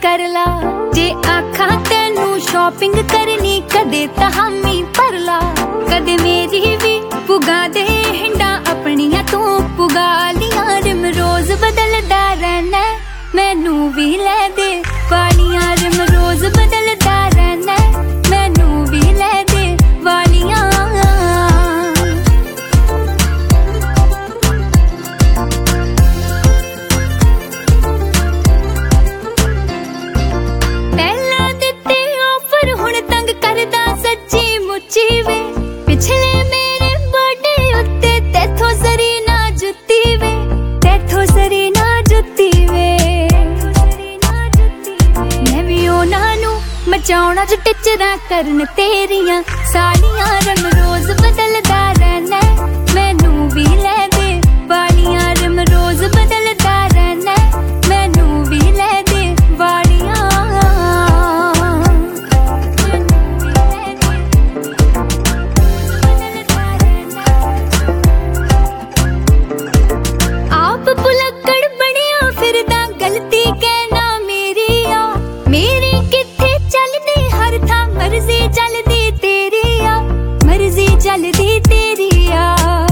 कर ला। जे आखा तेनू शॉपिंग करनी कदे हामी भर ला। कदे मेरी भी पुगा दे हिंडा अपनिया तू पुगा लिया। रिम रोज बदलदा रहना मैनू भी ले दे वालियां। रिम रोज बदलदा रहना मैनू भी ले दे वालियां। पहला दिते ऑफर हुण तंग करदा सच्ची मुच्ची वे। पिछले मेरे बर्थडे उत्ते तेथों सरी ना जुत्ती वे। तेथों सरी ना जुत्ती वे। मैं भी उन्हां नू मचाउणा च टिचरा करन तेरियां सालियां। रंग रोज बदलदा रहना मैनू भी ले दे वालियां। रंग रोज बदलदा रहना मैनू भी ले दे वालियां। आप भुलक्कड़ बनिया फिरदा गलती कहना मेरी आ। मेरी किथे चलदी हर था मर्जी चलदी तेरी आ। मर्जी चलदी तेरी आ।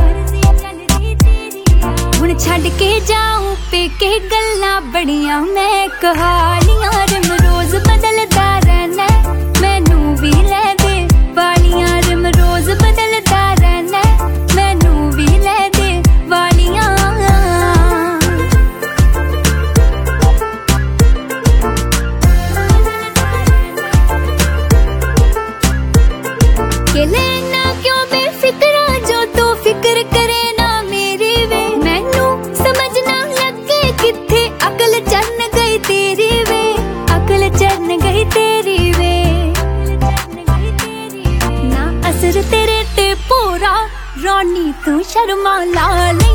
हुण छड्ड के जाऊं पेके गल्लां बड़ियां मैं कहानियां। रिम रोज बदलदा रहना मैनू भी ले दे वालियां। रिम रोज बदलदा रहना मैनू भी ले दे वालियां। के लेना क्यों बेफिक्रा जो तू फिक्र करे ना मेरी वे। मैनू समझ ना लगे किथे अकल चढ़न गई तेरी वे। अकल चढ़न गई तेरी वे। ना असर तेरे ते पूरा रोनी तू शर्मा लाल।